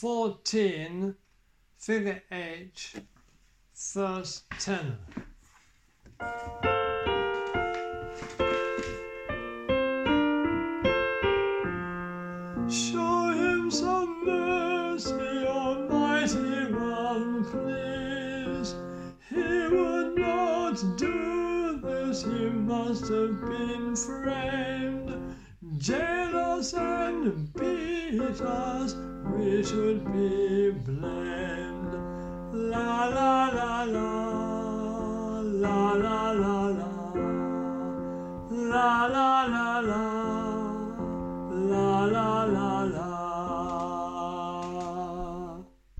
14, figure H, first tenor. Show him some mercy, Almighty One, please. He would not do this, he must have been framed. Jail us and beat us, we should be blamed. La la la la.